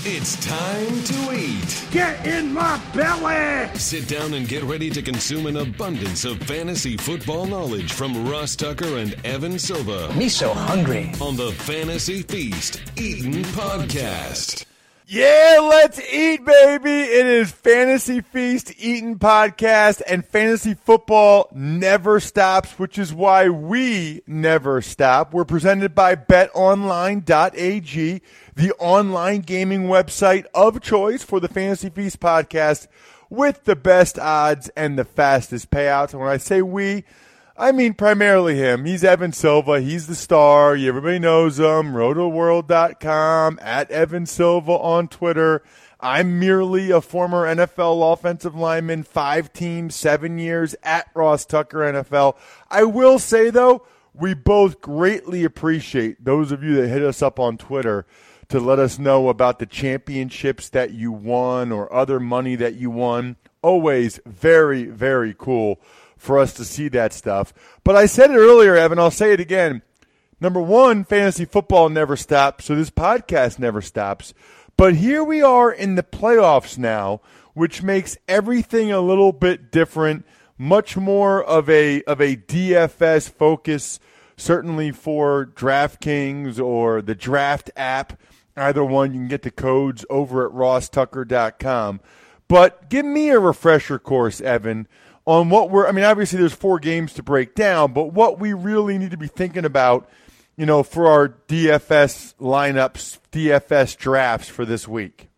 It's time to eat. Get in my belly! Sit down and get ready to consume an abundance of fantasy football knowledge from Ross Tucker and Evan Silva. Me so hungry. On the Fantasy Feast Eatin' Podcast. Yeah, let's eat, baby. It is Fantasy Feast Eatin' Podcast, and fantasy football never stops, which is why we never stop. We're presented by betonline.ag, the online gaming website of choice for the Fantasy Feast podcast with the best odds and the fastest payouts. And when I say we, I mean primarily him. He's Evan Silva. He's the star. Everybody knows him. Rotoworld.com, at Evan Silva on Twitter. I'm merely a former NFL offensive lineman, 5 teams, 7 years, at Ross Tucker NFL. I will say, though, we both greatly appreciate those of you that hit us up on Twitter to let us know about the championships that you won or other money that you won. Always very, very cool for us to see that stuff. But I said it earlier, Evan, I'll say it again. Number one, fantasy football never stops, so this podcast never stops. But here we are in the playoffs now, which makes everything a little bit different, much more of a DFS focus, certainly for DraftKings or the Draft app. Either one, you can get the codes over at rosstucker.com. But give me a refresher course, Evan, on what obviously there's 4 games to break down, but what we really need to be thinking about, for our DFS lineups, DFS drafts for this week.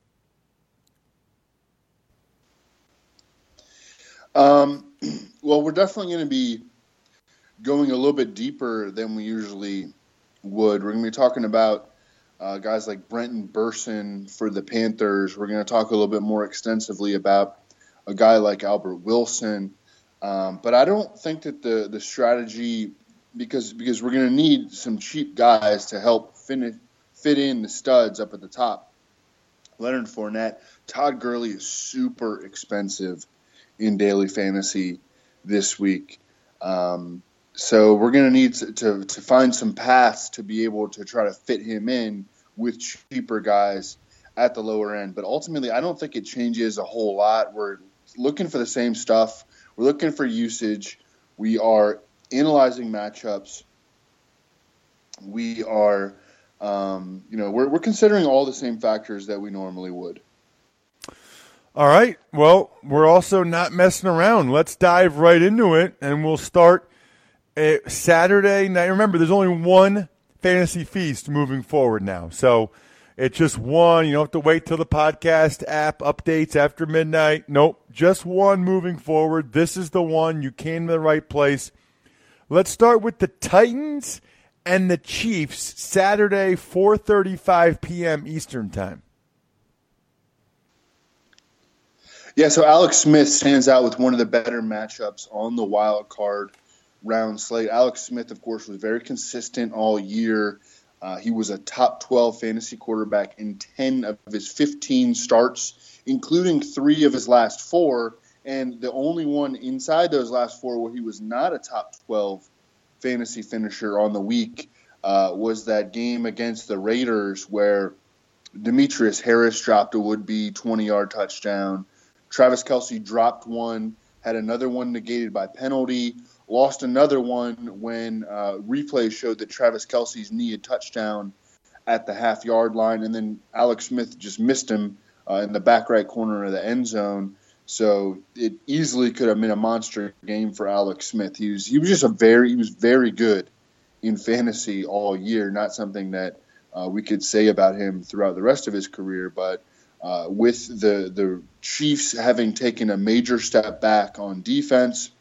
Well, we're definitely going to be going a little bit deeper than we usually would. We're going to be talking about guys like Brenton Burson for the Panthers. We're going to talk a little bit more extensively about a guy like Albert Wilson. But I don't think that the strategy, because we're going to need some cheap guys to help fit in the studs up at the top. Leonard Fournette, Todd Gurley is super expensive in daily fantasy this week. So we're going to need to find some paths to be able to try to fit him in with cheaper guys at the lower end. But ultimately, I don't think it changes a whole lot. We're looking for the same stuff. We're looking for usage. We are analyzing matchups. We are, we're considering all the same factors that we normally would. All right. Well, we're also not messing around. Let's dive right into it, and we'll start Saturday night. Remember, there's only one Fantasy Feast moving forward now, so it's just one. You don't have to wait till the podcast app updates after midnight. Nope, just one moving forward. This is the one. You came to the right place. Let's start with the Titans and the Chiefs, Saturday, 4:35 p.m. Eastern Time. Yeah, so Alex Smith stands out with one of the better matchups on the wild card round slate. Alex Smith, of course, was very consistent all year. He was a top 12 fantasy quarterback in 10 of his 15 starts, including 3 of his last 4. And the only one inside those last 4 where he was not a top 12 fantasy finisher on the week was that game against the Raiders where Demetrius Harris dropped a would-be 20-yard touchdown. Travis Kelce dropped one, had another one negated by penalty, lost another one when replay showed that Travis Kelce's knee had touchdown at the half-yard line, and then Alex Smith just missed him in the back right corner of the end zone. So it easily could have been a monster game for Alex Smith. He was very good in fantasy all year. Not something that we could say about him throughout the rest of his career, but with the Chiefs having taken a major step back on defense,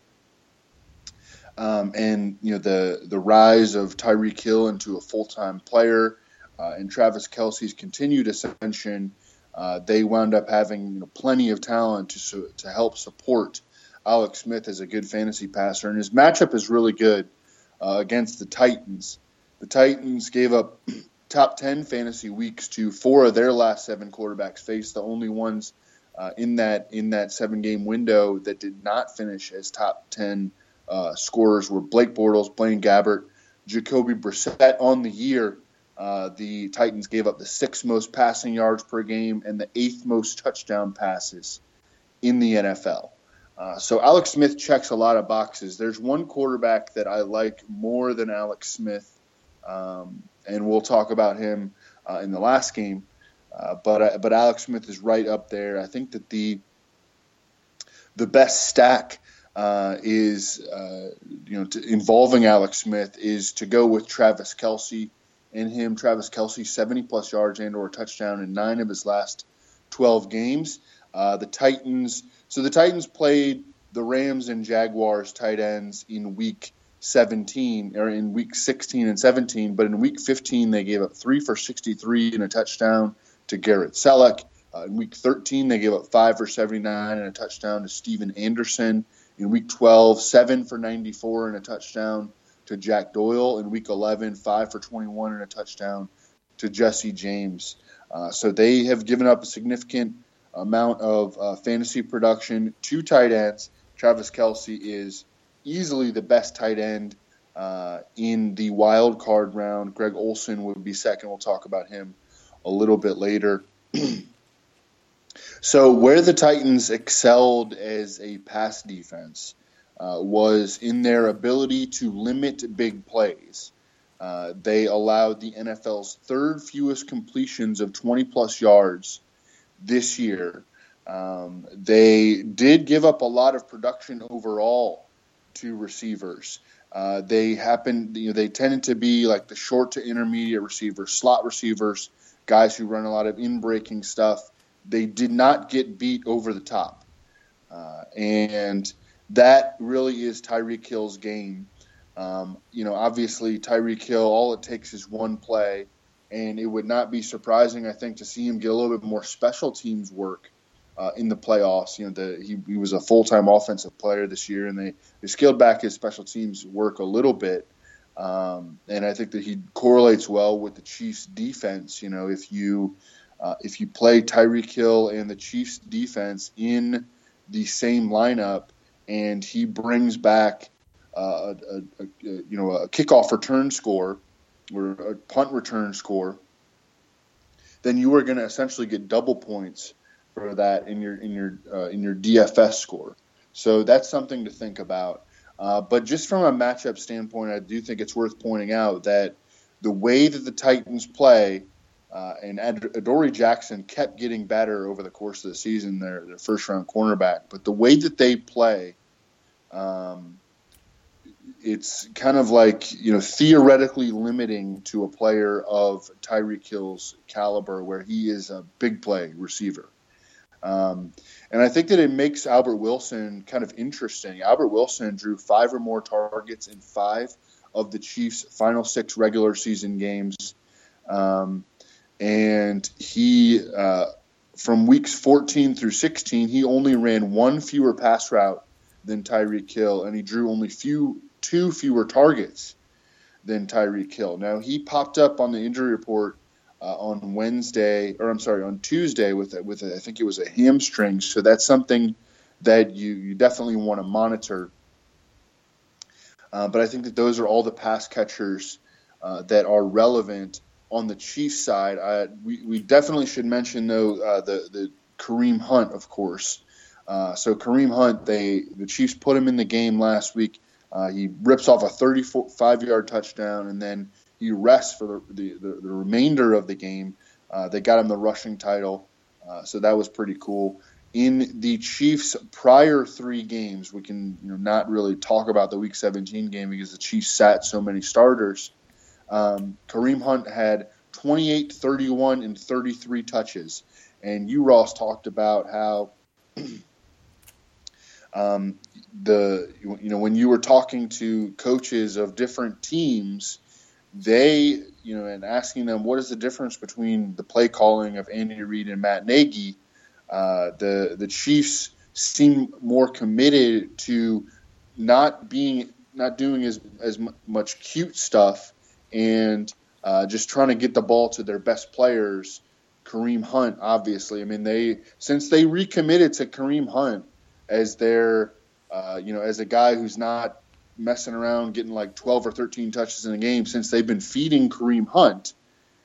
and the rise of Tyreek Hill into a full-time player, and Travis Kelce's continued ascension, they wound up having plenty of talent to help support Alex Smith as a good fantasy passer. And his matchup is really good against the Titans. The Titans gave up top 10 fantasy weeks to 4 of their last 7 quarterbacks faced. The only ones in that 7-game window that did not finish as top 10 scorers were Blake Bortles, Blaine Gabbert, Jacoby Brissett on the year. The Titans gave up the 6th most passing yards per game and the 8th most touchdown passes in the NFL. So Alex Smith checks a lot of boxes. There's one quarterback that I like more than Alex Smith, and we'll talk about him in the last game. But Alex Smith is right up there. I think that the best stack is involving Alex Smith is to go with Travis Kelce and him. Travis Kelce 70+ yards and or a touchdown in 9 of his last 12 games. The Titans played the Rams and Jaguars tight ends in week 17 or in week 16 and 17, but in week 15 they gave up 3 for 63 and a touchdown to Garrett Selleck. In week 13 they gave up 5 for 79 and a touchdown to Steven Anderson. In week 12, 7 for 94 and a touchdown to Jack Doyle. In week 11, 5 for 21 and a touchdown to Jesse James. So they have given up a significant amount of fantasy production to tight ends. Travis Kelce is easily the best tight end in the wild card round. Greg Olsen would be second. We'll talk about him a little bit later. So where the Titans excelled as a pass defense was in their ability to limit big plays. They allowed the NFL's 3rd fewest completions of 20+ yards this year. They did give up a lot of production overall to receivers. They tended to be like the short to intermediate receivers, slot receivers, guys who run a lot of in-breaking stuff. They did not get beat over the top. And that really is Tyreek Hill's game. Obviously Tyreek Hill, all it takes is one play, and it would not be surprising, I think, to see him get a little bit more special teams work in the playoffs. He was a full-time offensive player this year, and they scaled back his special teams work a little bit. And I think that he correlates well with the Chiefs' defense. If you play Tyreek Hill and the Chiefs defense in the same lineup, and he brings back a kickoff return score or a punt return score, then you are going to essentially get double points for that in your DFS score. So that's something to think about. But just from a matchup standpoint, I do think it's worth pointing out that the way that the Titans play. And Adoree Jackson kept getting better over the course of the season, their first-round cornerback. But the way that they play, it's kind of like theoretically limiting to a player of Tyreek Hill's caliber, where he is a big play receiver. And I think that it makes Albert Wilson kind of interesting. Albert Wilson drew 5 or more targets in 5 of the Chiefs' final 6 regular season games. And he, from weeks 14 through 16, he only ran 1 fewer pass route than Tyreek Hill, and he drew only 2 fewer targets than Tyreek Hill. Now, he popped up on the injury report on Tuesday with I think it was a hamstring, so that's something that you definitely want to monitor. But I think that those are all the pass catchers that are relevant. On the Chiefs side, we definitely should mention, though, the Kareem Hunt, of course. So Kareem Hunt, the Chiefs put him in the game last week. He rips off a 35-yard touchdown, and then he rests for the remainder of the game. They got him the rushing title, so that was pretty cool. In the Chiefs' prior 3 games, we can not really talk about the Week 17 game because the Chiefs sat so many starters. Kareem Hunt had 28, 31, and 33 touches. And you, Ross, talked about how when you were talking to coaches of different teams, they, and asking them what is the difference between the play calling of Andy Reid and Matt Nagy, the Chiefs seem more committed to not doing as much cute stuff and just trying to get the ball to their best players. Kareem Hunt, obviously. I mean, since they recommitted to Kareem Hunt as their, as a guy who's not messing around getting like 12 or 13 touches in a game, since they've been feeding Kareem Hunt,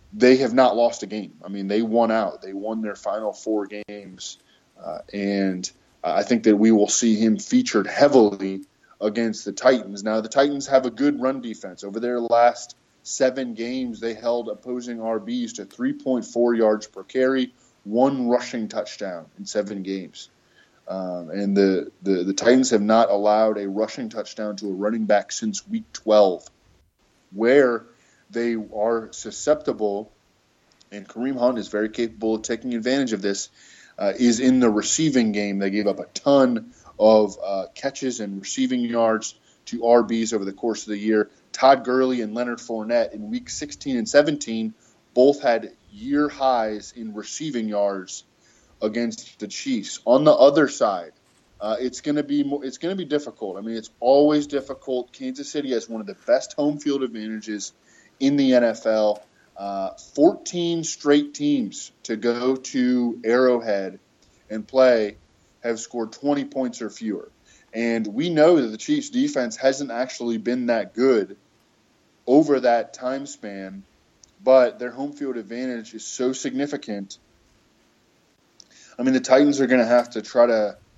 they have not lost a game. I mean, they won out. They won their final 4 games, and I think that we will see him featured heavily against the Titans. Now, the Titans have a good run defense. Over their last 7 games, they held opposing RBs to 3.4 yards per carry, 1 rushing touchdown in 7 games. And the Titans have not allowed a rushing touchdown to a running back since week 12, where they are susceptible, and Kareem Hunt is very capable of taking advantage of this, is in the receiving game. They gave up a ton of catches and receiving yards to RBs over the course of the year. Todd Gurley and Leonard Fournette in week 16 and 17 both had year highs in receiving yards against the Chiefs. On the other side, it's going to be difficult. I mean, it's always difficult. Kansas City has one of the best home field advantages in the NFL. 14 straight teams to go to Arrowhead and play have scored 20 points or fewer. And we know that the Chiefs' defense hasn't actually been that good over that time span, but their home field advantage is so significant. I mean, the Titans are going to have to try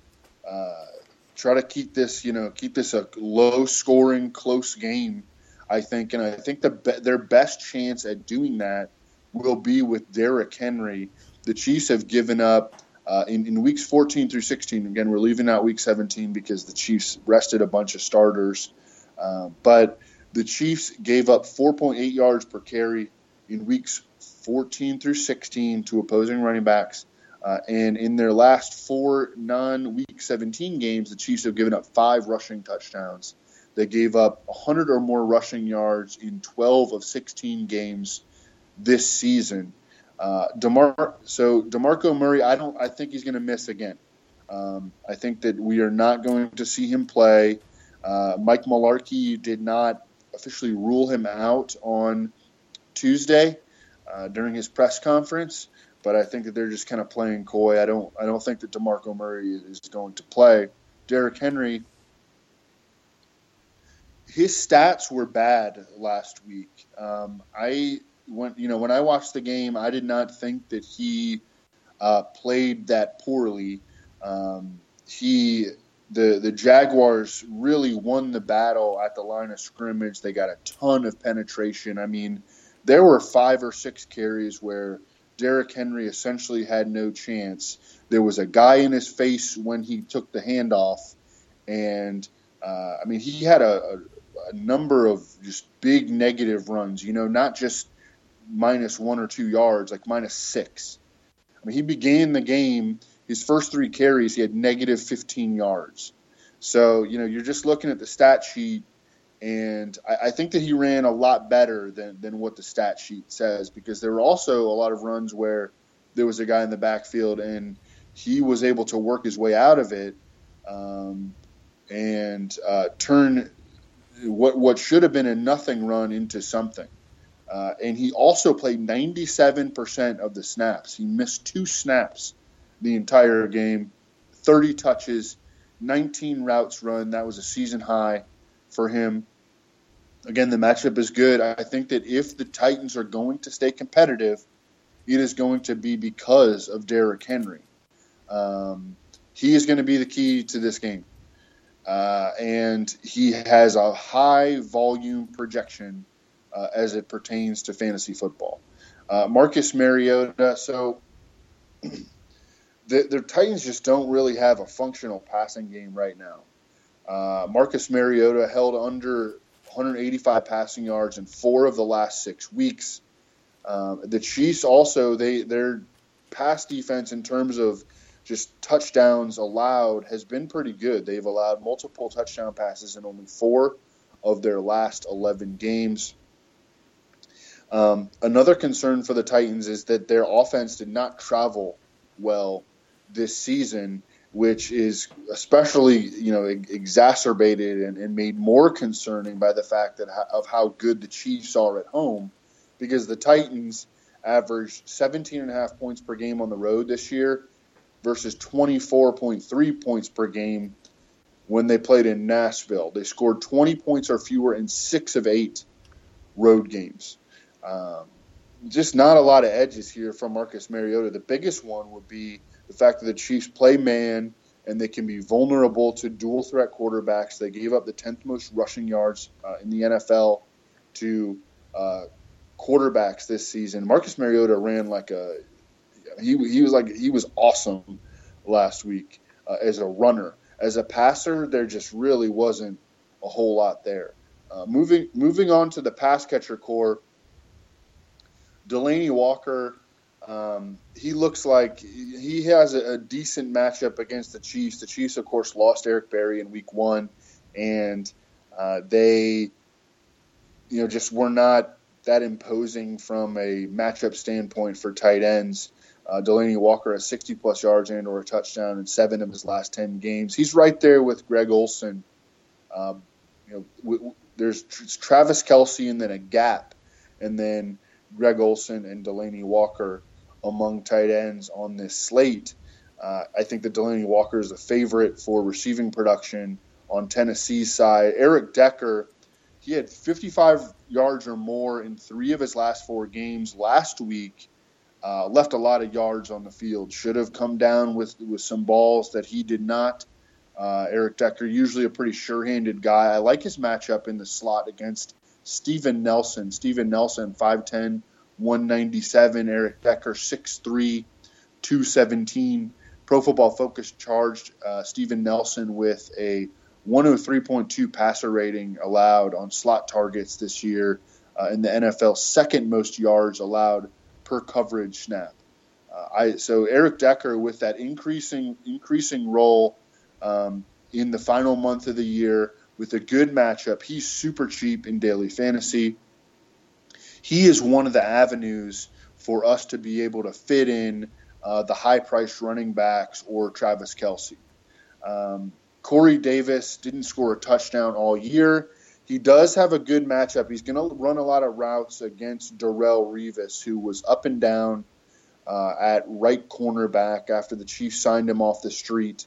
to keep this a low-scoring, close game, I think. And I think their best chance at doing that will be with Derrick Henry. The Chiefs have given up in weeks 14 through 16. Again, we're leaving out week 17 because the Chiefs rested a bunch of starters. But the Chiefs gave up 4.8 yards per carry in weeks 14 through 16 to opposing running backs. And in their last 4 non-week 17 games, the Chiefs have given up 5 rushing touchdowns. They gave up 100 or more rushing yards in 12 of 16 games this season. DeMarco Murray, I think he's going to miss again. I think that we are not going to see him play. Mike Mularkey did not officially rule him out on Tuesday during his press conference, but I think that they're just kind of playing coy. I don't think that DeMarco Murray is going to play. Derrick Henry, his stats were bad last week. When I watched the game, I did not think that he played that poorly. The Jaguars really won the battle at the line of scrimmage. They got a ton of penetration. I mean, there were 5 or 6 carries where Derrick Henry essentially had no chance. There was a guy in his face when he took the handoff, and he had a number of just big negative runs. Not just -1 or 2 yards, like -6. I mean, he began the game. His first 3 carries, he had -15 yards. So, you're just looking at the stat sheet, and I think that he ran a lot better than what the stat sheet says, because there were also a lot of runs where there was a guy in the backfield, and he was able to work his way out of it and turn what should have been a nothing run into something. And he also played 97% of the snaps. He missed 2 snaps the entire game, 30 touches, 19 routes run. That was a season high for him. Again, the matchup is good. I think that if the Titans are going to stay competitive, it is going to be because of Derrick Henry. He is going to be the key to this game. And he has a high volume projection as it pertains to fantasy football. Marcus Mariota, so the Titans just don't really have a functional passing game right now. Marcus Mariota held under 185 passing yards in 4 of the last 6 weeks. The Chiefs also, their pass defense in terms of just touchdowns allowed has been pretty good. They've allowed multiple touchdown passes in only 4 of their last 11 games. Another concern for the Titans is that their offense did not travel well this season, which is especially exacerbated and made more concerning by the fact of how good the Chiefs are at home, because the Titans averaged 17.5 points per game on the road this year versus 24.3 points per game when they played in Nashville. They scored 20 points or fewer in 6 of 8 road games. just not a lot of edges here from Marcus Mariota. The biggest one would be the fact that the Chiefs play man and they can be vulnerable to dual threat quarterbacks. They gave up the 10th most rushing yards in the NFL to quarterbacks this season. Marcus Mariota ran he was awesome last week as a runner. As a passer, there just really wasn't a whole lot there. Moving on to the pass catcher core, Delanie Walker, he looks like he has a decent matchup against the Chiefs. The Chiefs, of course, lost Eric Berry in week 1, and they just were not that imposing from a matchup standpoint for tight ends. Delanie Walker has 60-plus yards and or a touchdown in 7 of his last 10 games. He's right there with Greg Olsen. There's Travis Kelce and then a gap, and then Greg Olsen and Delanie Walker among tight ends on this slate. I think that Delanie Walker is a favorite for receiving production on Tennessee's side. Eric Decker, he had 55 yards or more in 3 of his last 4 games last week. Left a lot of yards on the field. Should have come down with some balls that he did not. Eric Decker, usually a pretty sure-handed guy. I like his matchup in the slot against Steven Nelson. Steven Nelson, 5'10", 197. Eric Decker, 6'3", 217. Pro Football Focus charged Steven Nelson with a 103.2 passer rating allowed on slot targets this year, in the NFL's second most yards allowed per coverage snap. So Eric Decker, with that increasing role in the final month of the year with a good matchup, he's super cheap in daily fantasy. He is one of the avenues for us to be able to fit in the high-priced running backs or Travis Kelce. Corey Davis didn't score a touchdown all year. He does have a good matchup. He's going to run a lot of routes against Darrelle Revis, who was up and down at right cornerback after the Chiefs signed him off the street.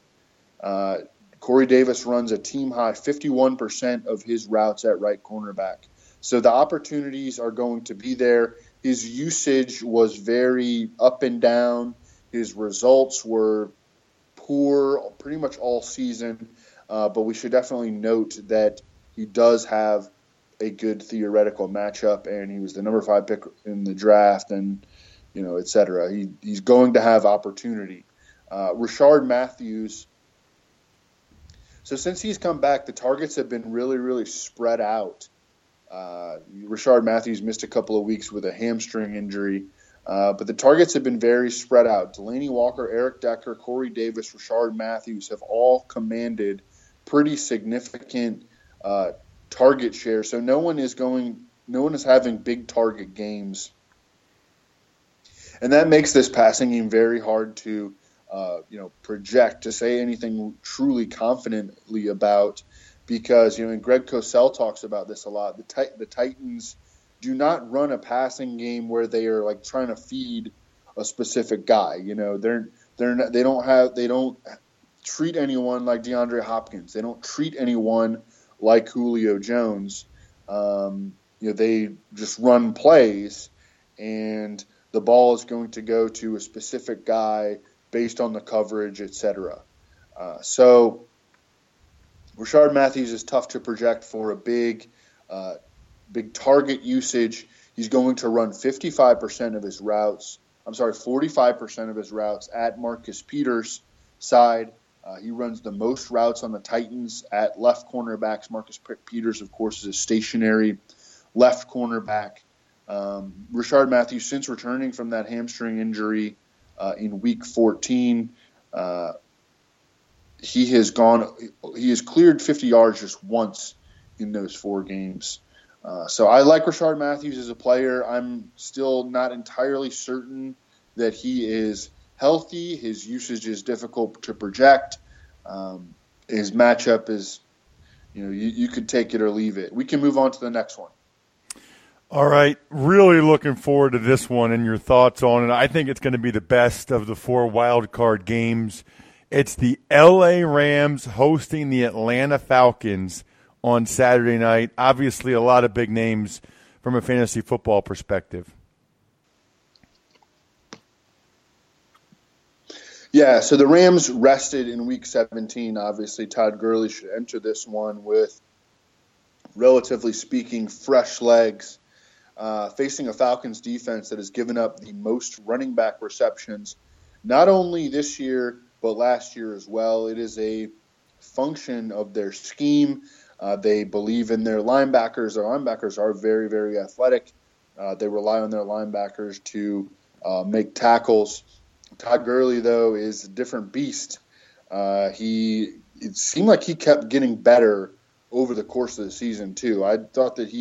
Corey Davis runs a team-high 51% of his routes at right cornerback. So the opportunities are going to be there. His usage was very up and down. His results were poor pretty much all season, but we should definitely note that he does have a good theoretical matchup, and he was the number 5 pick in the draft, and et cetera. He's going to have opportunity. Rashard Matthews. So since he's come back, the targets have been really, really spread out. Rashard Matthews missed a couple of weeks with a hamstring injury, but the targets have been very spread out. Delanie Walker, Eric Decker, Corey Davis, Rashard Matthews have all commanded pretty significant target share. So no one is having big target games, and that makes this passing game very hard to project, to say anything truly confidently about, because and Greg Cosell talks about this a lot. The Titans do not run a passing game where they are like trying to feed a specific guy. They don't treat anyone like DeAndre Hopkins. They don't treat anyone like Julio Jones. They just run plays, and the ball is going to go to a specific guy based on the coverage, etc. So Rashard Matthews is tough to project for a big target usage. He's going to run 45% of his routes. 45% of his routes at Marcus Peters' side. He runs the most routes on the Titans at left cornerbacks. Marcus Peters, of course, is a stationary left cornerback. Rashard Matthews, since returning from that hamstring injury in Week 14, he has cleared 50 yards just once in those 4 games. So I like Rashard Matthews as a player. I'm still not entirely certain that he is healthy. His usage is difficult to project. His matchup is, you could take it or leave it. We can move on to the next one. All right. Really looking forward to this one and your thoughts on it. I think it's going to be the best of the 4 wild card games. It's the L.A. Rams hosting the Atlanta Falcons on Saturday night. Obviously, a lot of big names from a fantasy football perspective. Yeah, so the Rams rested in Week 17. Obviously, Todd Gurley should enter this one with, relatively speaking, fresh legs, facing a Falcons defense that has given up the most running back receptions, not only this year, but last year as well. It is a function of their scheme. They believe in their linebackers. Their linebackers are very, very athletic. They rely on their linebackers to make tackles. Todd Gurley, though, is a different beast. It seemed like he kept getting better over the course of the season too. I thought that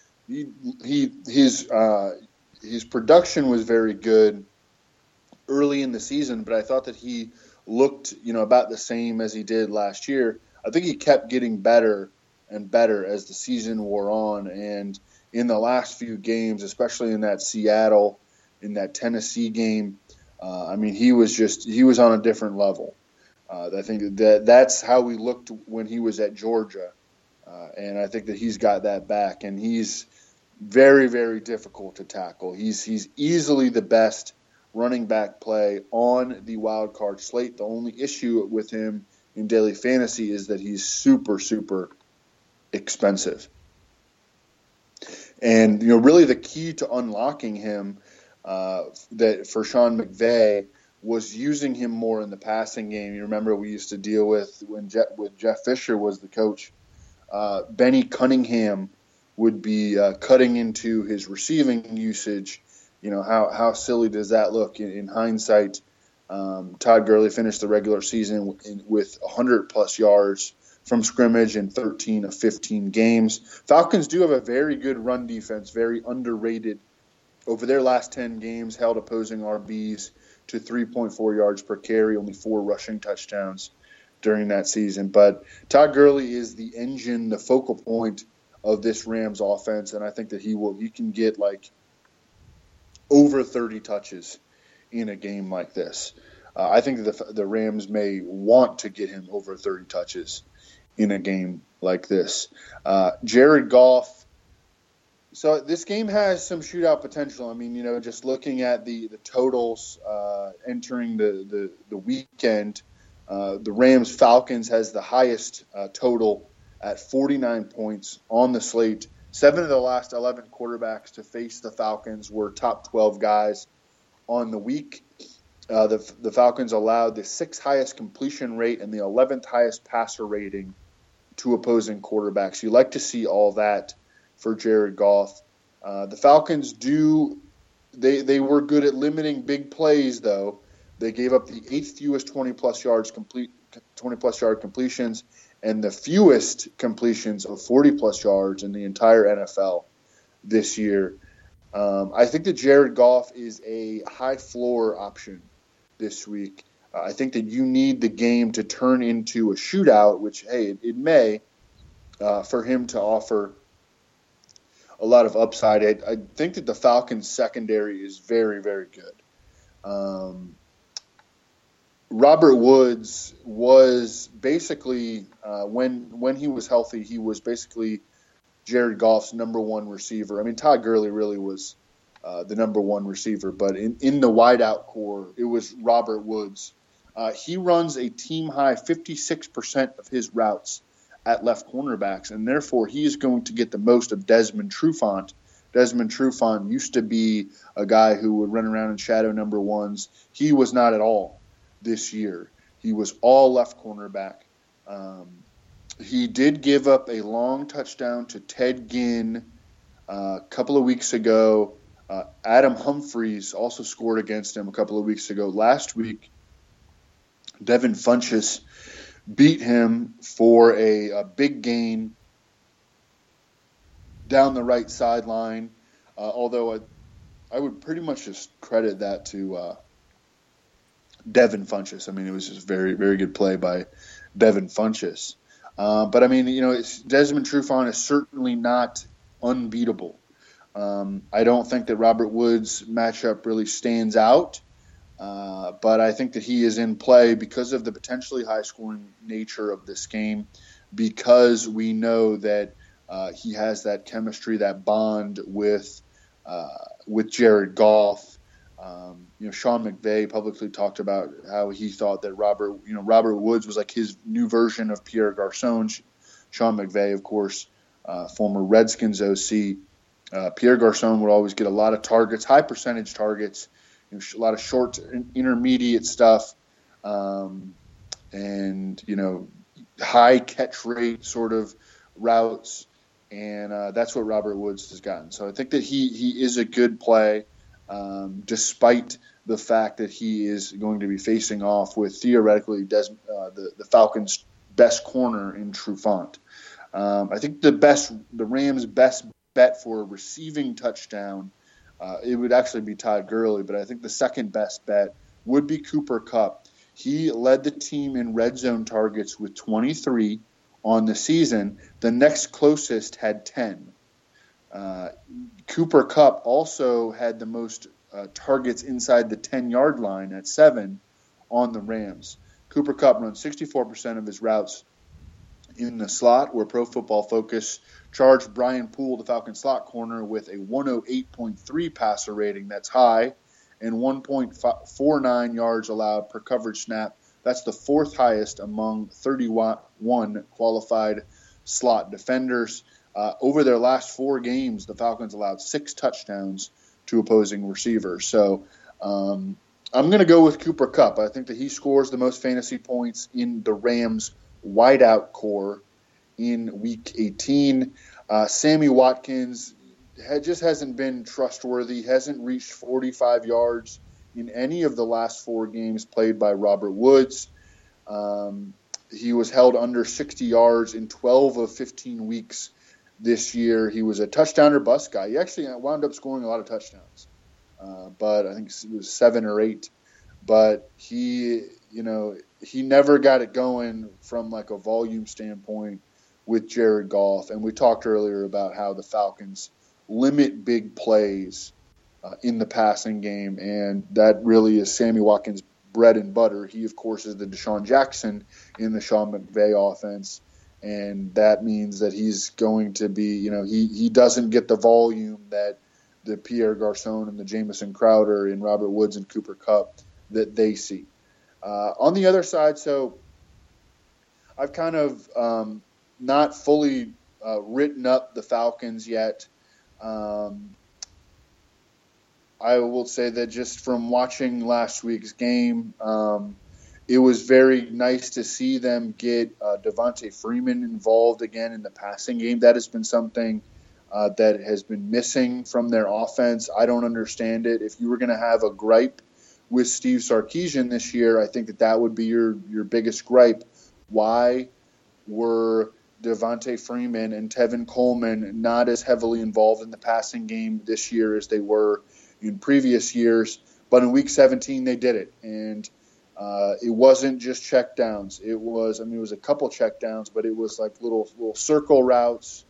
his production was very good early in the season, but I thought that he looked, about the same as he did last year. I think he kept getting better and better as the season wore on, and in the last few games, especially in that Seattle, in that Tennessee game, he was on a different level. I think that's how we looked when he was at Georgia, and I think that he's got that back, and he's very, very difficult to tackle. He's easily the best running back play on the wild card slate. The only issue with him in daily fantasy is that he's super, super expensive. And really the key to unlocking him that for Sean McVay was using him more in the passing game. You remember we used to deal with when Jeff Fisher was the coach. Benny Cunningham would be cutting into his receiving usage. How silly does that look in hindsight? Todd Gurley finished the regular season with 100-plus yards from scrimmage in 13 of 15 games. Falcons do have a very good run defense, very underrated. Over their last 10 games, held opposing RBs to 3.4 yards per carry, only 4 rushing touchdowns during that season. But Todd Gurley is the engine, the focal point of this Rams offense, and I think that he can get like over 30 touches in a game like this. I think that the Rams may want to get him over 30 touches in a game like this. Jared Goff. So this game has some shootout potential. Just looking at the totals entering the weekend, the Rams-Falcons has the highest total at 49 points on the slate. 7 of the last 11 quarterbacks to face the Falcons were top 12 guys on the week. The Falcons allowed the 6th highest completion rate and the 11th highest passer rating to opposing quarterbacks. You like to see all that for Jared Goff. The Falcons they were good at limiting big plays, though. They gave up the 8th fewest 20-plus yard completions and the fewest completions of 40-plus yards in the entire NFL this year. I think that Jared Goff is a high-floor option this week. I think that you need the game to turn into a shootout, which, hey, it may, for him to offer a lot of upside. I think that the Falcons' secondary is very, very good. Robert Woods was basically, when he was healthy, he was basically Jared Goff's number one receiver. Todd Gurley really was the number one receiver, but in the wideout core, it was Robert Woods. He runs a team-high 56% of his routes at left cornerbacks, and therefore he is going to get the most of Desmond Trufant. Desmond Trufant used to be a guy who would run around and shadow number ones. He was not at all this year. He was all left cornerback. He did give up a long touchdown to Ted Ginn a couple of weeks ago. Adam Humphries also scored against him a couple of weeks ago. Last week, Devin Funchess beat him for a big gain down the right sideline, although I would pretty much just credit that to Devin Funchess. It was just very, very good play by Devin Funchess. But Desmond Trufant is certainly not unbeatable. I don't think that Robert Woods' matchup really stands out, but I think that he is in play because of the potentially high-scoring nature of this game, because we know that he has that chemistry, that bond with Jared Goff. Sean McVay publicly talked about how he thought that Robert Woods was like his new version of Pierre Garçon. Sean McVay, of course, former Redskins OC. Pierre Garçon would always get a lot of targets, high percentage targets, a lot of short, intermediate stuff, and high catch rate sort of routes, and that's what Robert Woods has gotten. So I think that he is a good play, despite the fact that he is going to be facing off with theoretically the Falcons' best corner in Trufant. I think the Rams' best bet for a receiving touchdown, it would actually be Todd Gurley, but I think the second best bet would be Cooper Kupp. He led the team in red zone targets with 23 on the season. The next closest had 10. Cooper Kupp also had the most targets inside the 10-yard line at 7 on the Rams. Cooper Kupp runs 64% of his routes in the slot, where Pro Football Focus charged Brian Poole, the Falcons slot corner, with a 108.3 passer rating. That's high, and 1.49 yards allowed per coverage snap. That's the fourth highest among 31 qualified slot defenders. Over their last 4 games, the Falcons allowed 6 touchdowns to opposing receivers. So I'm going to go with Cooper Kupp. I think that he scores the most fantasy points in the Rams' wideout core in Week 18. Sammy Watkins just hasn't been trustworthy, hasn't reached 45 yards in any of the last 4 games played by Robert Woods. He was held under 60 yards in 12 of 15 weeks this year. He was a touchdown or bust guy. He actually wound up scoring a lot of touchdowns, but I think it was 7 or 8. But he never got it going from like a volume standpoint with Jared Goff. And we talked earlier about how the Falcons limit big plays in the passing game, and that really is Sammy Watkins' bread and butter. He, of course, is the Deshaun Jackson in the Sean McVay offense, and that means that he's going to be, he doesn't get the volume that the Pierre Garçon and the Jamison Crowder and Robert Woods and Cooper Kupp that they see. On the other side, so I've kind of not fully written up the Falcons yet. I will say that just from watching last week's game, it was very nice to see them get Devontae Freeman involved again in the passing game. That has been something that has been missing from their offense. I don't understand it. If you were going to have a gripe with Steve Sarkisian this year, I think that would be your biggest gripe. Why were Devontae Freeman and Tevin Coleman not as heavily involved in the passing game this year as they were in previous years? But in Week 17, they did it. And it wasn't just checkdowns. It was a couple checkdowns, but it was like little circle routes.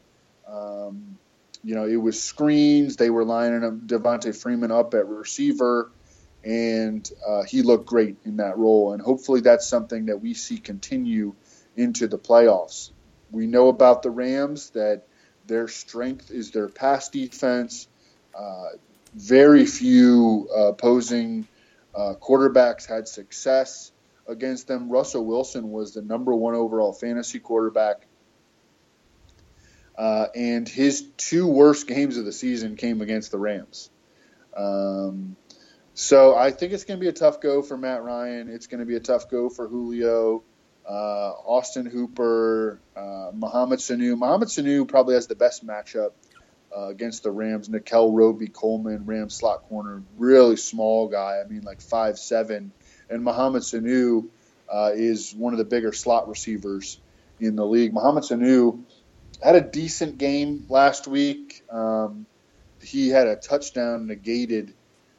It was screens. They were lining up Devontae Freeman up at receiver, and he looked great in that role. And hopefully that's something that we see continue into the playoffs. We know about the Rams that their strength is their pass defense. Very few opposing quarterbacks had success against them. Russell Wilson was the number 1 overall fantasy quarterback. And his 2 worst games of the season came against the Rams. So I think it's going to be a tough go for Matt Ryan. It's going to be a tough go for Julio, Austin Hooper, Mohamed Sanu. Mohamed Sanu probably has the best matchup against the Rams. Nickel Roby-Coleman, Rams slot corner, really small guy. Like 5'7". And Mohamed Sanu is one of the bigger slot receivers in the league. Mohamed Sanu had a decent game last week. He had a touchdown negated,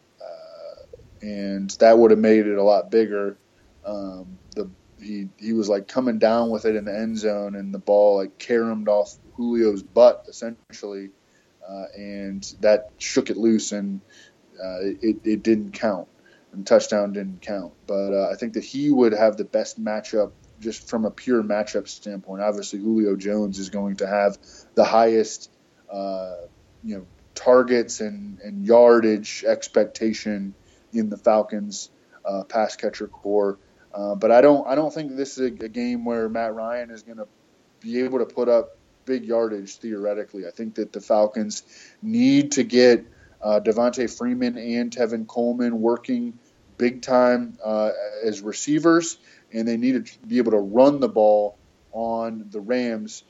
and that would have made it a lot bigger. He was like coming down with it in the end zone, and the ball like caromed off Julio's butt essentially, and that shook it loose, and it didn't count, and touchdown didn't count. But I think that he would have the best matchup just from a pure matchup standpoint. Obviously, Julio Jones is going to have the highest, targets and yardage expectation in the Falcons pass catcher core. But I don't think this is a game where Matt Ryan is going to be able to put up big yardage theoretically. I think that the Falcons need to get Devontae Freeman and Tevin Coleman working big time as receivers, and they need to be able to run the ball on the Rams.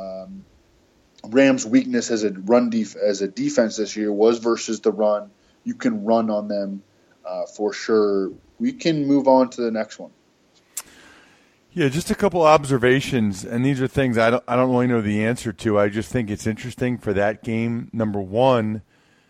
Rams' weakness as a defense this year was versus the run. You can run on them for sure. We can move on to the next one. Yeah, just a couple observations, and these are things I don't really know the answer to. I just think it's interesting for that game. Number one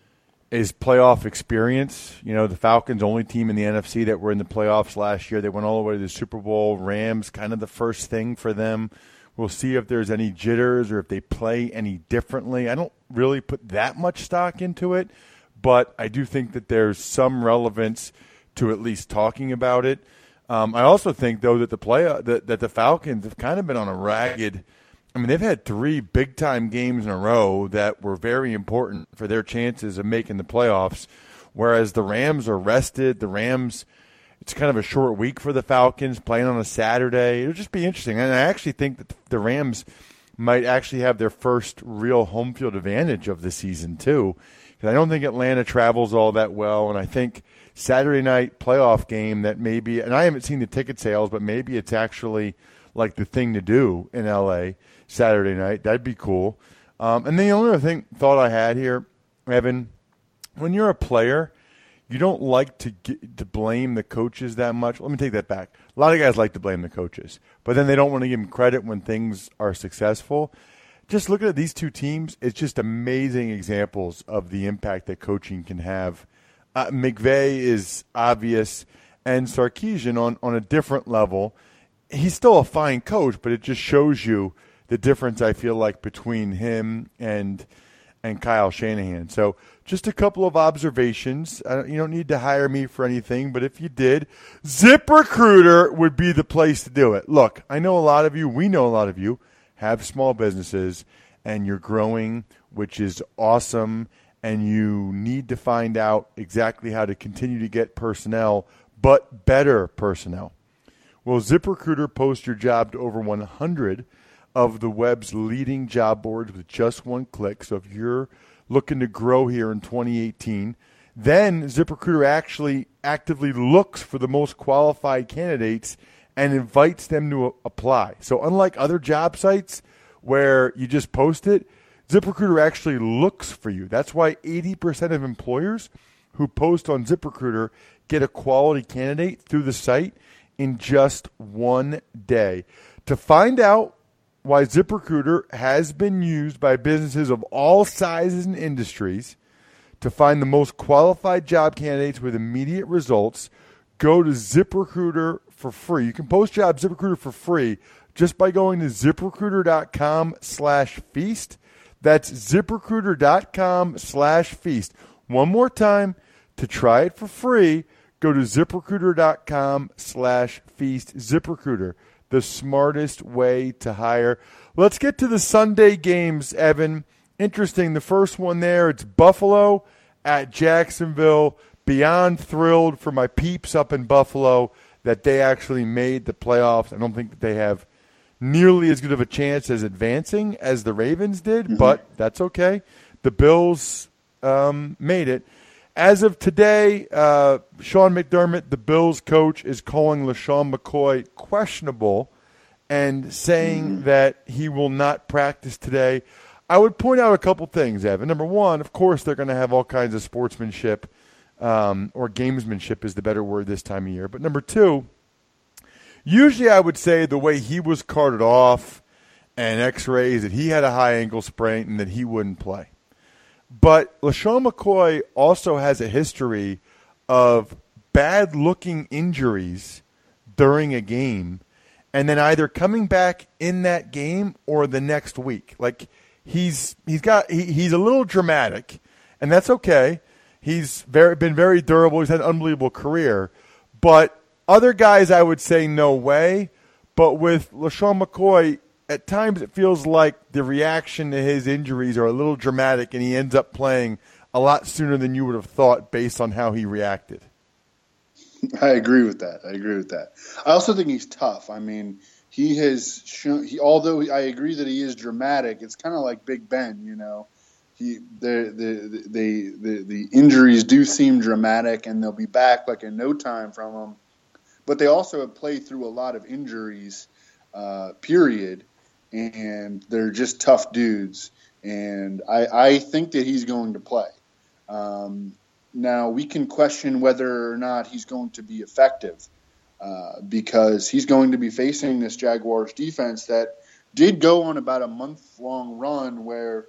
is playoff experience. You know, the Falcons, only team in the NFC that were in the playoffs last year. They went all the way to the Super Bowl. Rams, kind of the first thing for them. We'll see if there's any jitters or if they play any differently. I don't really put that much stock into it, but I do think that there's some relevance to at least talking about it. I also think, though, that that the Falcons have kind of been on a ragged. I mean, they've had 3 big-time games in a row that were very important for their chances of making the playoffs, whereas the Rams are rested. The Rams, it's kind of a short week for the Falcons, playing on a Saturday. It'll just be interesting. And I actually think that the Rams might actually have their first real home field advantage of the season, too, because I don't think Atlanta travels all that well, and I think Saturday night playoff game that maybe, and I haven't seen the ticket sales, but maybe it's actually like the thing to do in L.A. Saturday night. That'd be cool. And the only other thought I had here, Evan, when you're a player, you don't like to blame the coaches that much. Let me take that back. A lot of guys like to blame the coaches, but then they don't want to give them credit when things are successful. Just looking at these two teams, it's just amazing examples of the impact that coaching can have. McVay is obvious, and Sarkisian on a different level. He's still a fine coach, but it just shows you the difference, I feel like, between him and Kyle Shanahan. So just a couple of observations. You don't need to hire me for anything, but if you did, ZipRecruiter would be the place to do it. Look, I know a lot of you, we know a lot of you, have small businesses, and you're growing, which is awesome, and you need to find out exactly how to continue to get personnel, but better personnel. Well, ZipRecruiter posts your job to over 100 of the web's leading job boards with just one click. So if you're looking to grow here in 2018, then ZipRecruiter actually actively looks for the most qualified candidates and invites them to apply. So unlike other job sites where you just post it, ZipRecruiter actually looks for you. That's why 80% of employers who post on ZipRecruiter get a quality candidate through the site in just one day. To find out why ZipRecruiter has been used by businesses of all sizes and industries to find the most qualified job candidates with immediate results, go to ZipRecruiter for free. You can post jobs ZipRecruiter for free just by going to ZipRecruiter.com/feast. That's ZipRecruiter.com/feast. One more time, to try it for free, go to ZipRecruiter.com/feast. ZipRecruiter, the smartest way to hire. Let's get to the Sunday games, Evan. Interesting. The first one there, it's Buffalo at Jacksonville. Beyond thrilled for my peeps up in Buffalo that they actually made the playoffs. I don't think that they have nearly as good of a chance as advancing as the Ravens did, but that's okay. The Bills made it. As of today, Sean McDermott, the Bills coach, is calling LaShawn McCoy questionable and saying that he will not practice today. I would point out a couple things, Evan. Number one, of course, they're going to have all kinds of sportsmanship, or gamesmanship is the better word this time of year. But number two, usually I would say the way he was carted off and x-rays that he had a high ankle sprain and that he wouldn't play. But LaShawn McCoy also has a history of bad-looking injuries during a game and then either coming back in that game or the next week. Like he's a little dramatic, and that's okay. He's been very durable. He's had an unbelievable career. But other guys, I would say no way. But with LaShawn McCoy, at times it feels like the reaction to his injuries are a little dramatic, and he ends up playing a lot sooner than you would have thought based on how he reacted. I agree with that. I also think he's tough. I mean, he has shown. Although I agree that he is dramatic, it's kind of like Big Ben. The injuries do seem dramatic, and they'll be back like in no time from him. But they also have played through a lot of injuries, period, and they're just tough dudes. And I think that he's going to play. Now, we can question whether or not he's going to be effective because he's going to be facing this Jaguars defense that did go on about a month-long run where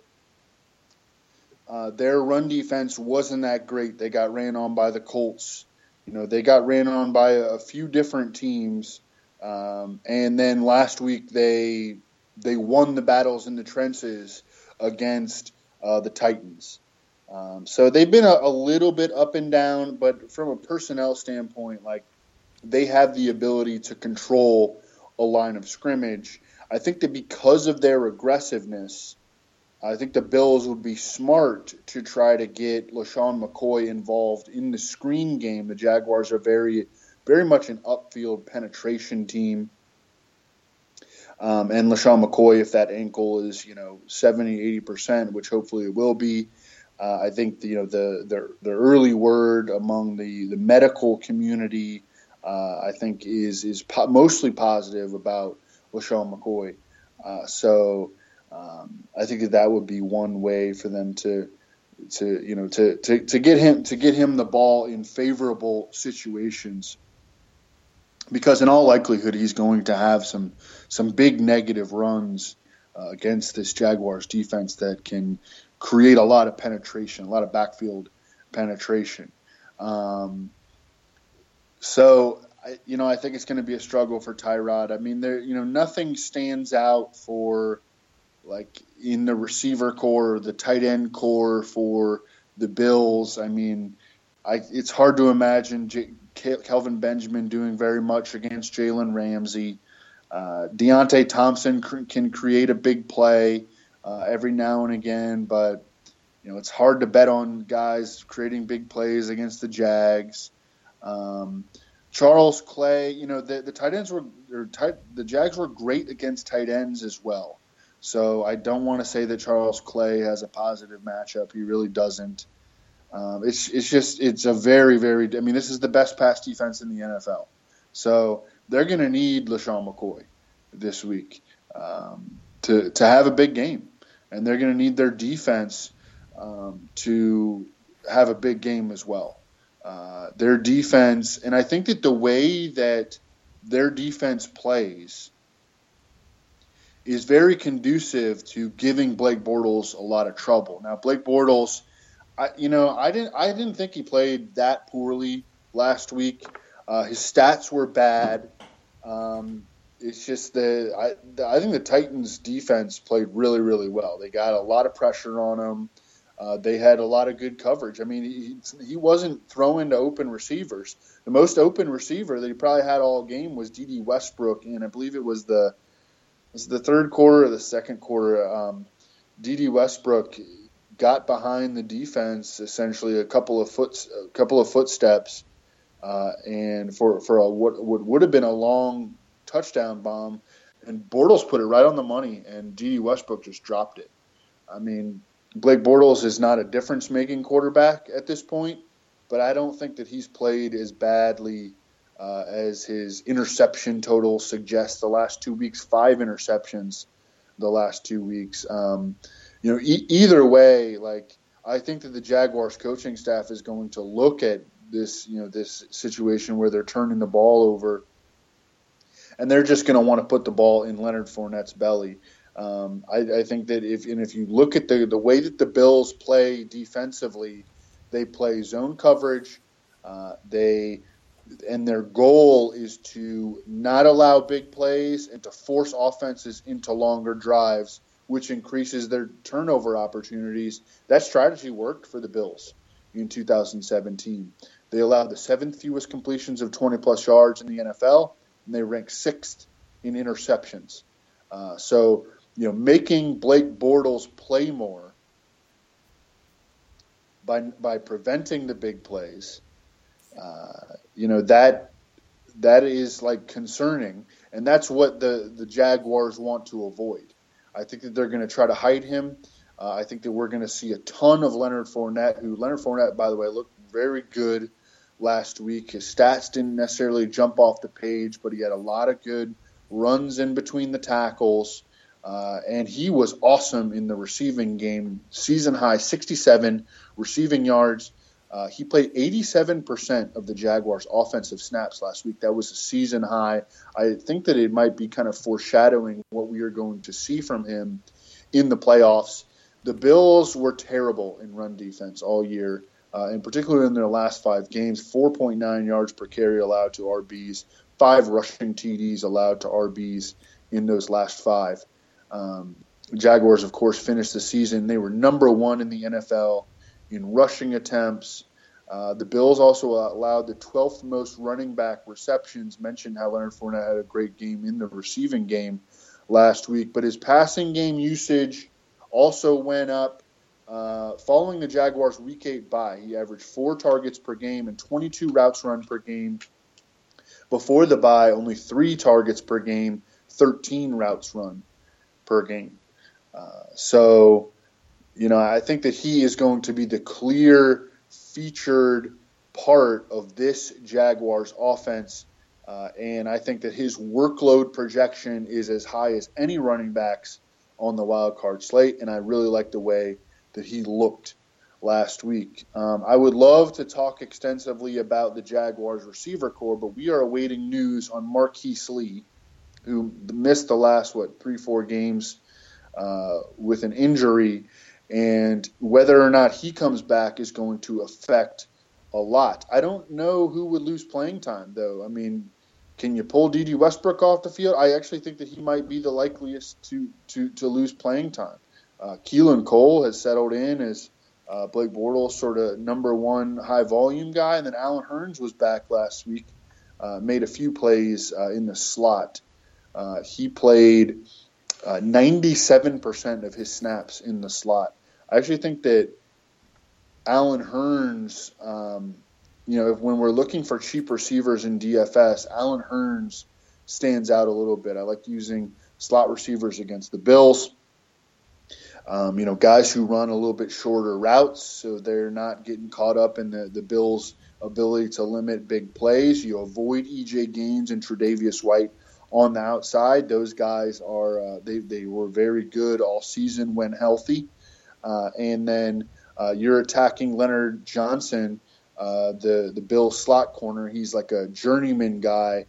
their run defense wasn't that great. They got ran on by the Colts. They got ran on by a few different teams. And then last week they won the battles in the trenches against the Titans. So they've been a little bit up and down, but from a personnel standpoint, like they have the ability to control a line of scrimmage. I think that because of their aggressiveness, I think the Bills would be smart to try to get LaShawn McCoy involved in the screen game. The Jaguars are very, very much an upfield penetration team. And LaShawn McCoy, if that ankle is, 70, 80%, which hopefully it will be, I think the early word among the medical community, I think is mostly positive about LaShawn McCoy. So I think that would be one way for them to get him the ball in favorable situations, because in all likelihood he's going to have some big negative runs against this Jaguars defense that can create a lot of penetration, a lot of backfield penetration. So I think it's going to be a struggle for Tyrod. I mean, nothing stands out for like in the receiver core or the tight end core for the Bills. I mean, it's hard to imagine Kelvin Benjamin doing very much against Jalen Ramsey. Deontay Thompson can create a big play every now and again, but it's hard to bet on guys creating big plays against the Jags. Charles Clay, the tight ends the Jags were great against tight ends as well. So I don't want to say that Charles Clay has a positive matchup. He really doesn't. It's a very, very. I mean, this is the best pass defense in the NFL. So they're going to need LaShawn McCoy this week to have a big game, and they're going to need their defense to have a big game as well. Their defense, and I think that the way that their defense plays is very conducive to giving Blake Bortles a lot of trouble. Now, Blake Bortles, I didn't think he played that poorly last week. His stats were bad. It's just I think the Titans' defense played really, really well. They got a lot of pressure on him. They had a lot of good coverage. I mean, he wasn't throwing to open receivers. The most open receiver that he probably had all game was D.D. Westbrook, and I believe it was the third quarter or the second quarter. D.D. Westbrook got behind the defense essentially a couple of footsteps, and for what would have been a long touchdown bomb, and Bortles put it right on the money, and D.D. Westbrook just dropped it. I mean, Blake Bortles is not a difference-making quarterback at this point, but I don't think that he's played as badly as his interception total suggests. The last 2 weeks, 5 interceptions the last 2 weeks. Either way, like I think that the Jaguars coaching staff is going to look at this, this situation where they're turning the ball over, and they're just going to want to put the ball in Leonard Fournette's belly. I think that if you look at the way that the Bills play defensively, they play zone coverage. And their goal is to not allow big plays and to force offenses into longer drives, which increases their turnover opportunities. That strategy worked for the Bills in 2017. They allowed the 7th fewest completions of 20-plus yards in the NFL, and they ranked 6th in interceptions. So making Blake Bortles play more by preventing the big plays That is like concerning, and that's what the Jaguars want to avoid. I think that they're going to try to hide him. I think that we're going to see a ton of Leonard Fournette, by the way, looked very good last week. His stats didn't necessarily jump off the page, but he had a lot of good runs in between the tackles, and he was awesome in the receiving game. Season high 67 receiving yards. He played 87% of the Jaguars' offensive snaps last week. That was a season high. I think that it might be kind of foreshadowing what we are going to see from him in the playoffs. The Bills were terrible in run defense all year, in particular in their last 5 games. 4.9 yards per carry allowed to RBs, 5 rushing TDs allowed to RBs in those last 5. Jaguars, of course, finished the season. They were number 1 in the NFL in rushing attempts. The Bills also allowed the 12th most running back receptions. Mentioned how Leonard Fournette had a great game in the receiving game last week, but his passing game usage also went up. Following the Jaguars' Week 8 bye, he averaged 4 targets per game and 22 routes run per game. Before the bye, only 3 targets per game, 13 routes run per game. I think that he is going to be the clear featured part of this Jaguars offense, and I think that his workload projection is as high as any running backs on the wild card slate, and I really like the way that he looked last week. I would love to talk extensively about the Jaguars receiver corps, but we are awaiting news on Marquise Lee, who missed the last, 3-4 games with an injury, and whether or not he comes back is going to affect a lot. I don't know who would lose playing time, though. I mean, can you pull D.D. Westbrook off the field? I actually think that he might be the likeliest to lose playing time. Keelan Cole has settled in as Blake Bortles' sort of number 1 high-volume guy, and then Allen Hurns was back last week, made a few plays in the slot. He played 97% of his snaps in the slot. I actually think that Allen Hurns, when we're looking for cheap receivers in DFS, Allen Hurns stands out a little bit. I like using slot receivers against the Bills. Guys who run a little bit shorter routes, so they're not getting caught up in the Bills' ability to limit big plays. You avoid E.J. Gaines and Tre'Davious White on the outside. Those guys are they were very good all season when healthy. And then you're attacking Leonard Johnson, the Bills slot corner. He's like a journeyman guy.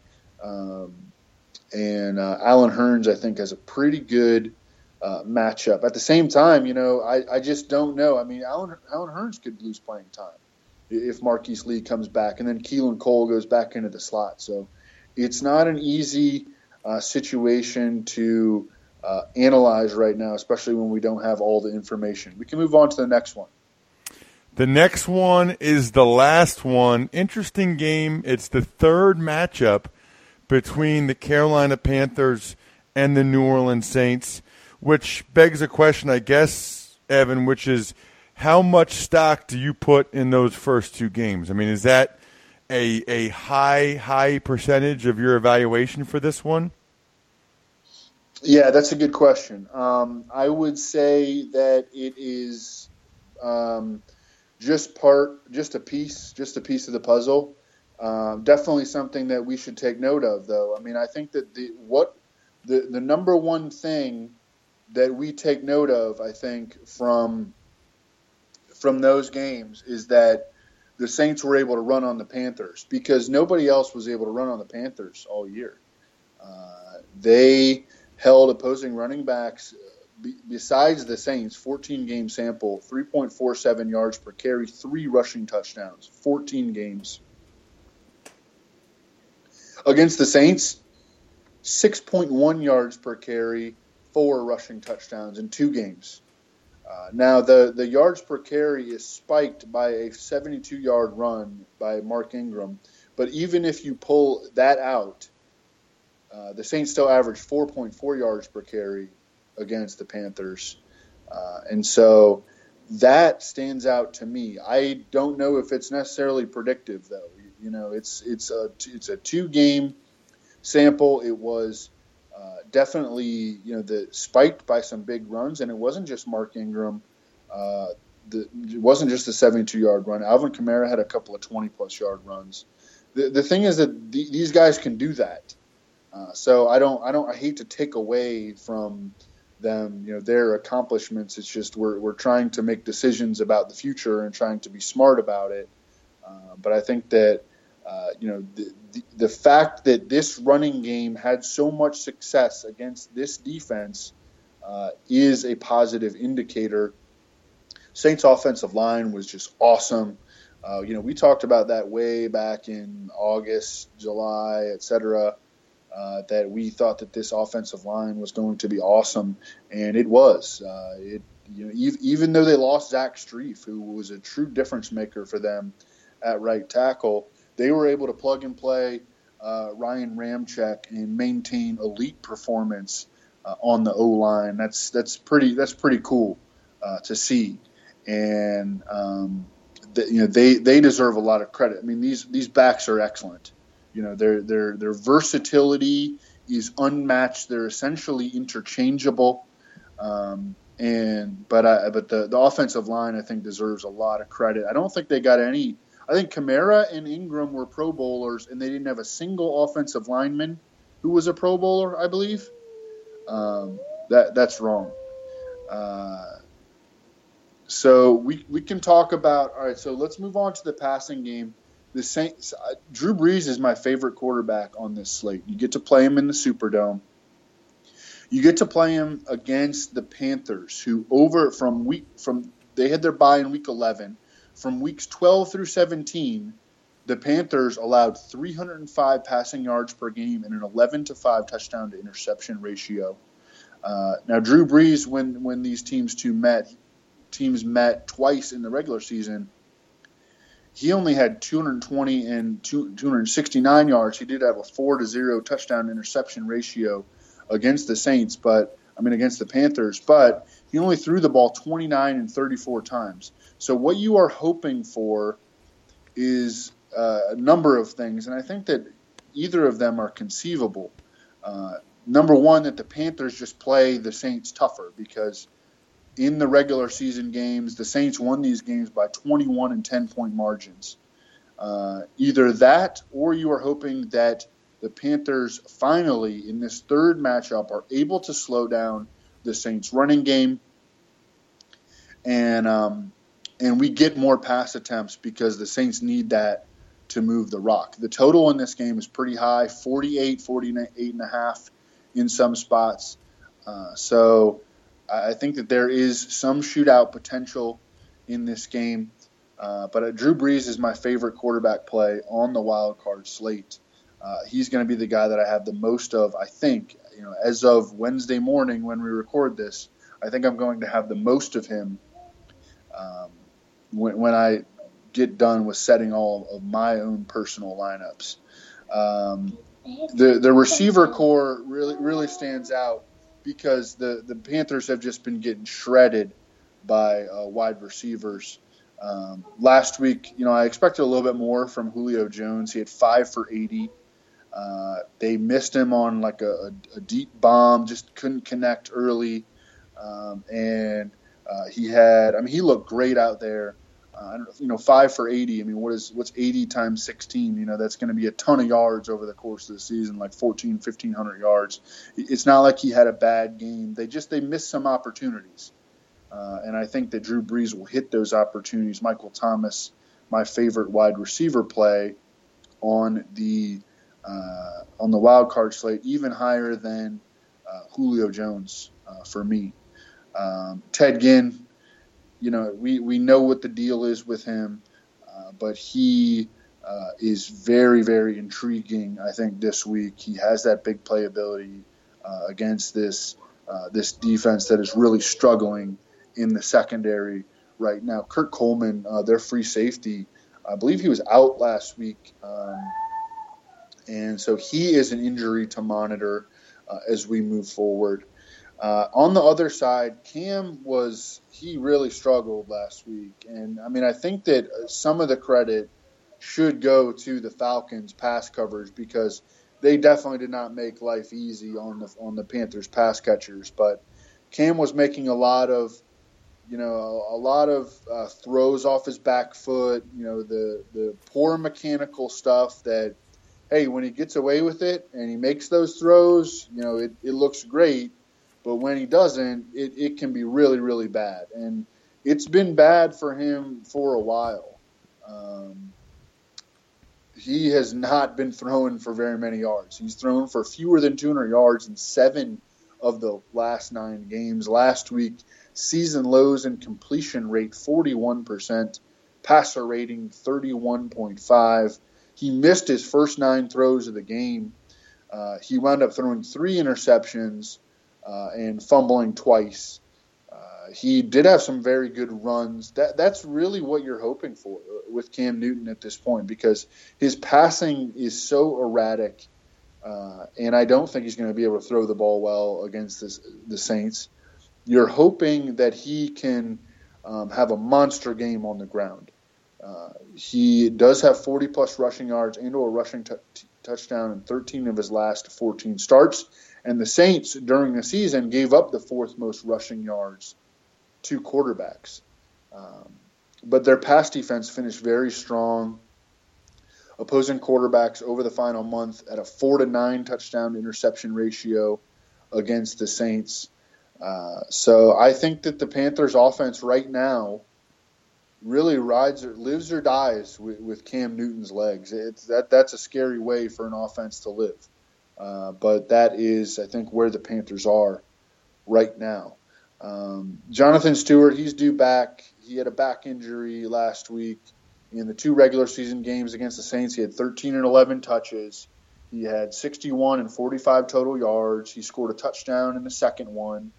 And Allen Hurns, I think, has a pretty good matchup. At the same time, I just don't know. I mean, Allen Hurns could lose playing time if Marquise Lee comes back, and then Keelan Cole goes back into the slot. So it's not an easy situation to analyze right now, especially when we don't have all the information. We can move on to the next one. The next one is the last one. Interesting game. It's the third matchup between the Carolina Panthers and the New Orleans Saints, which begs a question, I guess, Evan, which is how much stock do you put in those first 2 games? I mean, is that a high percentage of your evaluation for this one? Yeah, that's a good question. I would say that it is just a piece of the puzzle. Definitely something that we should take note of, though. I mean, I think that the number one thing that we take note of, I think, from those games is that the Saints were able to run on the Panthers because nobody else was able to run on the Panthers all year. They held opposing running backs, besides the Saints, 14-game sample, 3.47 yards per carry, 3 rushing touchdowns, 14 games. Against the Saints, 6.1 yards per carry, 4 rushing touchdowns in 2 games. Now, the yards per carry is spiked by a 72-yard run by Mark Ingram, but even if you pull that out, the Saints still averaged 4.4 yards per carry against the Panthers. And so that stands out to me. I don't know if it's necessarily predictive, though. It's a 2-game sample. It was definitely spiked by some big runs, and it wasn't just Mark Ingram. It wasn't just a 72-yard run. Alvin Kamara had a couple of 20-plus yard runs. The thing is that these guys can do that. So I hate to take away from them, their accomplishments. It's just we're trying to make decisions about the future and trying to be smart about it. But I think that the fact that this running game had so much success against this defense is a positive indicator. Saints offensive line was just awesome. We talked about that way back in August, July, etc. That we thought that this offensive line was going to be awesome, and it was. Even though they lost Zach Strief, who was a true difference maker for them at right tackle, they were able to plug and play Ryan Ramczyk and maintain elite performance on the O-line. That's pretty cool to see, and they deserve a lot of credit. I mean, these backs are excellent. Their versatility is unmatched. They're essentially interchangeable. But the offensive line, I think, deserves a lot of credit. I don't think they got any. I think Kamara and Ingram were Pro Bowlers, and they didn't have a single offensive lineman who was a Pro Bowler, I believe. That's wrong. So we can talk about. All right, so let's move on to the passing game. The Saints. Drew Brees is my favorite quarterback on this slate. You get to play him in the Superdome. You get to play him against the Panthers, who they had their bye in week 11. From weeks 12 through 17, the Panthers allowed 305 passing yards per game and an 11-5 touchdown to interception ratio. Now, Drew Brees, when these teams met twice in the regular season, he only had 220 and 269 yards. He did have a 4-0 touchdown interception ratio against the Panthers, but he only threw the ball 29 and 34 times. So what you are hoping for is a number of things, and I think that either of them are conceivable. Number one, that the Panthers just play the Saints tougher, because in the regular season games, the Saints won these games by 21 and 10-point margins. Either that, or you are hoping that the Panthers finally, in this third matchup, are able to slow down the Saints' running game, and we get more pass attempts because the Saints need that to move the rock. The total in this game is pretty high, 48.5 in some spots. So I think that there is some shootout potential in this game. But Drew Brees is my favorite quarterback play on the wild card slate. He's going to be the guy that I have the most of, I think. As of Wednesday morning when we record this, I think I'm going to have the most of him when I get done with setting all of my own personal lineups. The receiver core really stands out because the Panthers have just been getting shredded by wide receivers. Last week, I expected a little bit more from Julio Jones. He had 5 for 80. They missed him on like a deep bomb, just couldn't connect early. He looked great out there. 5 for 80. I mean, what's 80 times 16? That's going to be a ton of yards over the course of the season, like 1,500 yards. It's not like he had a bad game. They missed some opportunities. And I think that Drew Brees will hit those opportunities. Michael Thomas, my favorite wide receiver play on the wild card slate, even higher than Julio Jones for me. Ted Ginn, we know what the deal is with him, but he is very, very intriguing, I think, this week. He has that big playability against this defense that is really struggling in the secondary right now. Kurt Coleman, their free safety, I believe he was out last week, and so he is an injury to monitor as we move forward. On the other side, Cam he really struggled last week. And I mean, I think that some of the credit should go to the Falcons' pass coverage because they definitely did not make life easy on the Panthers' pass catchers. But Cam was making a lot of throws off his back foot. The poor mechanical stuff that, hey, when he gets away with it and he makes those throws, it looks great. But when he doesn't, it can be really, really bad. And it's been bad for him for a while. He has not been throwing for very many yards. He's thrown for fewer than 200 yards in 7 of the last 9 games. Last week, season lows in completion rate 41%, passer rating 31.5. He missed his first 9 throws of the game. He wound up throwing 3 interceptions and fumbling twice. He did have some very good runs. That's really what you're hoping for with Cam Newton at this point because his passing is so erratic, and I don't think he's going to be able to throw the ball well against the Saints. You're hoping that he can have a monster game on the ground. He does have 40-plus rushing yards and or rushing touchdown in 13 of his last 14 starts, and the Saints during the season gave up the 4th most rushing yards to quarterbacks. But their pass defense finished very strong. Opposing quarterbacks over the final month at a 4-to-9 touchdown interception ratio against the Saints. So I think that the Panthers offense right now really lives or dies with Cam Newton's legs. That's a scary way for an offense to live. But that is, I think, where the Panthers are right now. Jonathan Stewart, he's due back. He had a back injury last week. In the 2 regular season games against the Saints, he had 13 and 11 touches. He had 61 and 45 total yards. He scored a touchdown in the second one.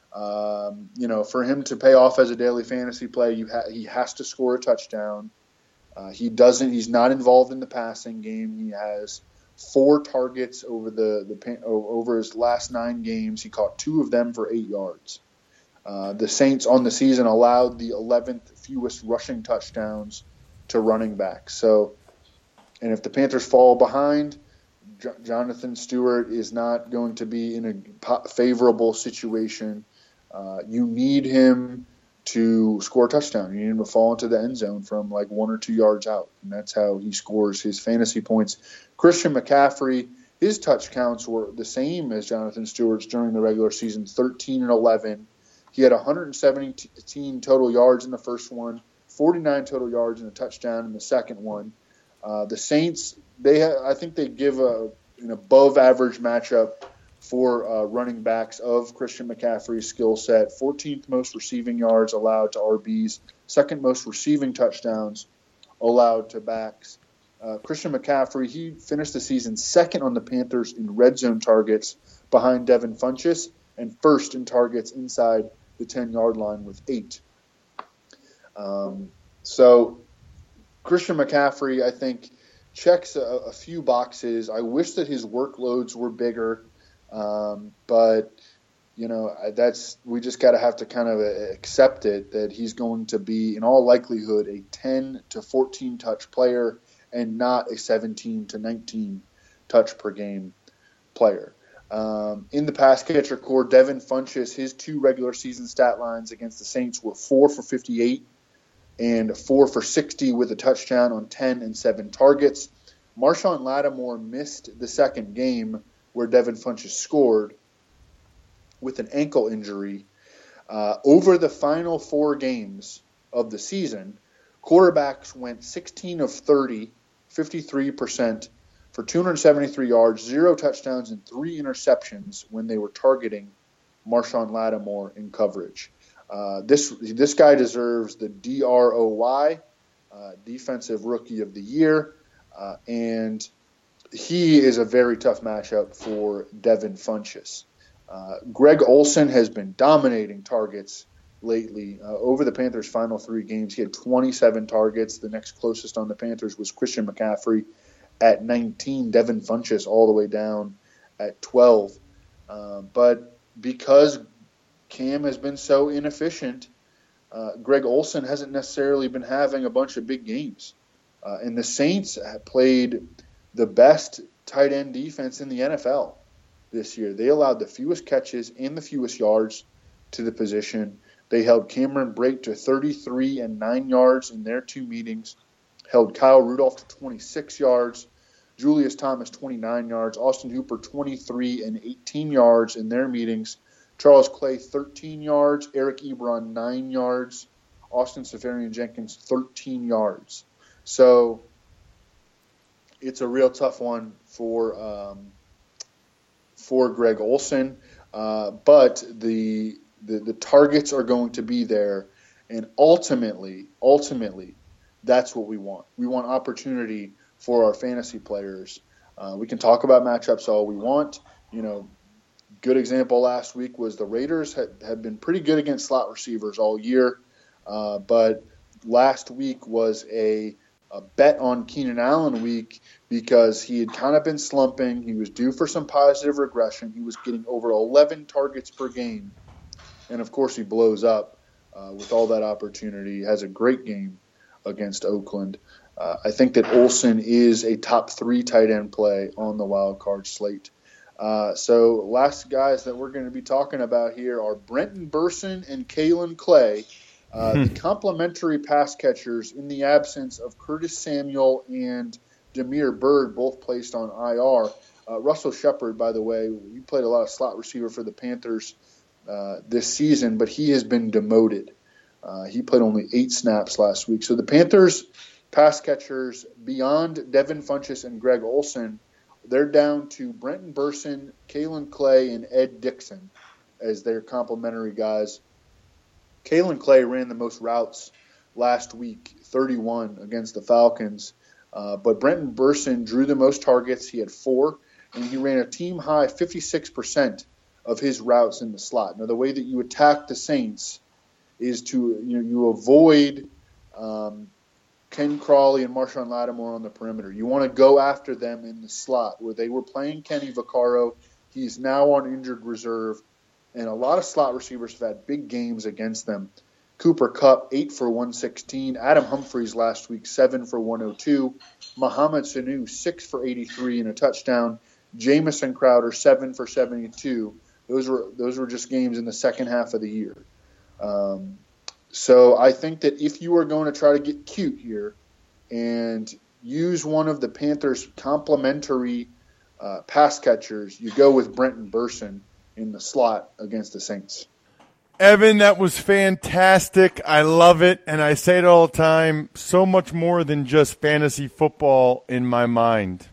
For him to pay off as a daily fantasy play, he has to score a touchdown. He's not involved in the passing game. He has 4 targets over his last 9 games. He caught 2 of them for 8 yards. The Saints on the season allowed the 11th fewest rushing touchdowns to running backs. And if the Panthers fall behind, Jonathan Stewart is not going to be in a favorable situation. You need him to score a touchdown. You need him to fall into the end zone from like 1 or 2 yards out, and that's how he scores his fantasy points. Christian McCaffrey, his touch counts were the same as Jonathan Stewart's during the regular season, 13 and 11. He had 117 total yards in the first one, 49 total yards and a touchdown in the second one. The Saints, I think they give an above-average matchup for running backs of Christian McCaffrey's skill set. 14th most receiving yards allowed to RBs, 2nd most receiving touchdowns allowed to backs. Christian McCaffrey, he finished the season 2nd on the Panthers in red zone targets behind Devin Funchess and 1st in targets inside the 10-yard line with 8. So Christian McCaffrey, I think, checks a few boxes. I wish that his workloads were bigger, but we just got to have to kind of accept it that he's going to be, in all likelihood, a 10 to 14 touch player and not a 17 to 19 touch per game player. In the pass catcher core, Devin Funchess, his 2 regular season stat lines against the Saints were 4 for 58 and 4 for 60 with a touchdown on 10 and 7 targets. Marshawn Lattimore missed the second game where Devin Funchess scored with an ankle injury. Over the final 4 games of the season, quarterbacks went 16 of 30, 53%, for 273 yards, 0 touchdowns, and 3 interceptions when they were targeting Marshawn Lattimore in coverage. This guy deserves the DROY, Defensive Rookie of the Year, and he is a very tough matchup for Devin Funchess. Greg Olsen has been dominating targets lately. Over the Panthers' final 3 games, he had 27 targets. The next closest on the Panthers was Christian McCaffrey at 19, Devin Funchess all the way down at 12. But because Cam has been so inefficient, Greg Olsen hasn't necessarily been having a bunch of big games. And the Saints played the best tight end defense in the NFL this year. They allowed the fewest catches and the fewest yards to the position. They held Cameron Brate to 33 and 9 yards in their 2 meetings, held Kyle Rudolph to 26 yards, Julius Thomas 29 yards, Austin Hooper 23 and 18 yards in their meetings, Charles Clay 13 yards, Eric Ebron 9 yards, Austin Seferian-Jenkins 13 yards. So it's a real tough one for Greg Olsen, but the targets are going to be there, and ultimately, that's what we want. We want opportunity for our fantasy players. We can talk about matchups all we want. Good example last week was the Raiders had been pretty good against slot receivers all year, but last week was a bet on Keenan Allen week because he had kind of been slumping. He was due for some positive regression. He was getting over 11 targets per game. And, of course, he blows up with all that opportunity. He has a great game against Oakland. I think that Olsen is a top 3 tight end play on the wild card slate. So last guys that we're going to be talking about here are Brenton Bersin and Kalen Clay, the complementary pass catchers in the absence of Curtis Samuel and Damiere Byrd, both placed on IR. Russell Shepard, by the way, he played a lot of slot receiver for the Panthers this season, but he has been demoted. He played only 8 snaps last week. So the Panthers pass catchers beyond Devin Funchess and Greg Olsen, they're down to Brenton Bersin, Kalen Clay, and Ed Dickson as their complementary guys. Kalen Clay ran the most routes last week, 31 against the Falcons. But Brenton Bersin drew the most targets. He had 4, and he ran a team-high 56% of his routes in the slot. Now, the way that you attack the Saints is to you avoid Ken Crawley and Marshawn Lattimore on the perimeter. You want to go after them in the slot where they were playing Kenny Vaccaro. He's now on injured reserve, and a lot of slot receivers have had big games against them. Cooper Kupp, 8 for 116. Adam Humphries last week, 7 for 102. Mohamed Sanu, 6 for 83 and a touchdown. Jamison Crowder, 7 for 72. Those were just games in the second half of the year. So I think that if you are going to try to get cute here and use one of the Panthers' complementary pass catchers, you go with Brenton Bersin in the slot against the Saints. Evan, that was fantastic. I love it, and I say it all the time, so much more than just fantasy football in my mind.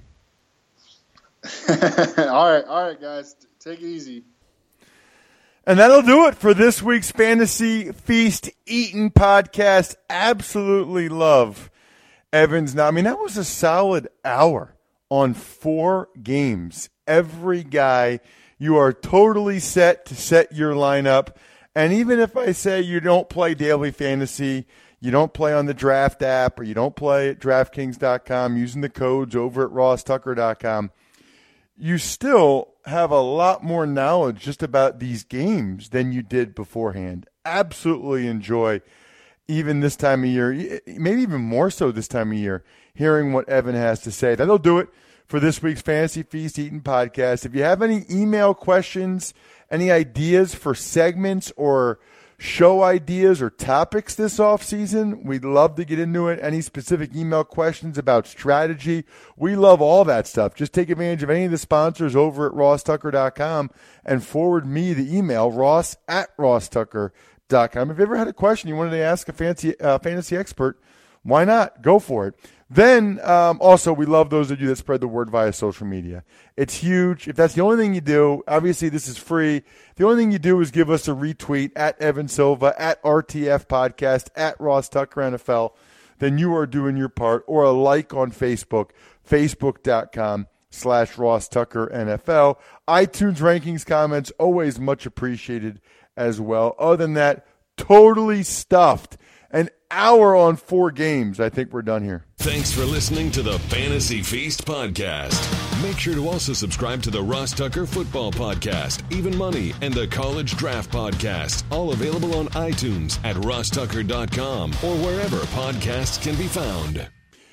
All right, guys. Take it easy. And that'll do it for this week's Fantasy Feast Eatin' podcast. Absolutely love Evan's. Now, that was a solid hour on 4 games. Every guy, you are totally set to set your lineup. And even if I say you don't play daily fantasy, you don't play on the draft app, or you don't play at DraftKings.com using the codes over at RossTucker.com, you still have a lot more knowledge just about these games than you did beforehand. Absolutely enjoy, even this time of year, maybe even more so this time of year, hearing what Evan has to say. That'll do it for this week's Fantasy Feast Eatin' podcast. If you have any email questions, any ideas for segments or show ideas or topics this offseason, we'd love to get into it. Any specific email questions about strategy, we love all that stuff. Just take advantage of any of the sponsors over at RossTucker.com and forward me the email, ross@RossTucker.com. If you ever had a question you wanted to ask a fantasy expert, why not? Go for it. Then, also, we love those of you that spread the word via social media. It's huge. If that's the only thing you do, obviously this is free. The only thing you do is give us a retweet at Evan Silva, at RTF Podcast, at Ross Tucker NFL. Then you are doing your part. Or a like on Facebook, facebook.com/Ross Tucker NFL. iTunes rankings, comments, always much appreciated as well. Other than that, totally stuffed. An hour on 4 games. I think we're done here. Thanks for listening to the Fantasy Feast podcast. Make sure to also subscribe to the Ross Tucker Football Podcast, Even Money, and the College Draft Podcast. All available on iTunes, at RossTucker.com, or wherever podcasts can be found.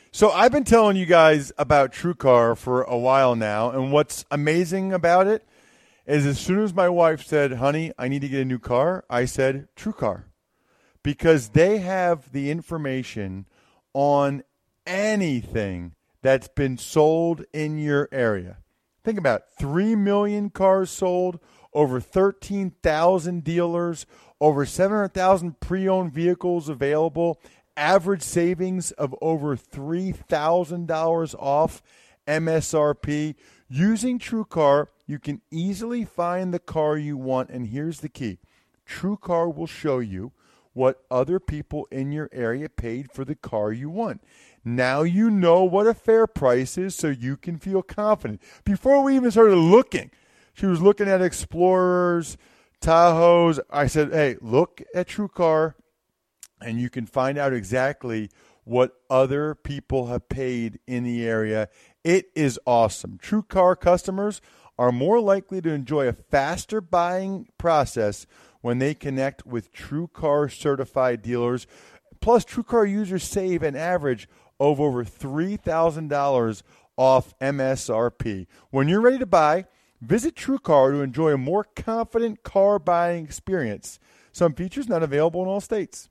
So I've been telling you guys about TrueCar for a while now, and what's amazing about it is as soon as my wife said, honey, I need to get a new car, I said TrueCar. Because they have the information on anything that's been sold in your area. Think about it. 3 million cars sold, over 13,000 dealers, over 700,000 pre-owned vehicles available, average savings of over $3,000 off MSRP. Using TrueCar, you can easily find the car you want, and here's the key. TrueCar will show you what other people in your area paid for the car you want. Now you know what a fair price is, so you can feel confident. Before we even started looking, she was looking at Explorers, Tahoes. I said, hey, look at TrueCar, and you can find out exactly what other people have paid in the area. It is awesome. TrueCar customers are more likely to enjoy a faster buying process when they connect with TrueCar certified dealers. Plus, TrueCar users save an average of over $3,000 off MSRP. When you're ready to buy, visit TrueCar to enjoy a more confident car buying experience. Some features not available in all states.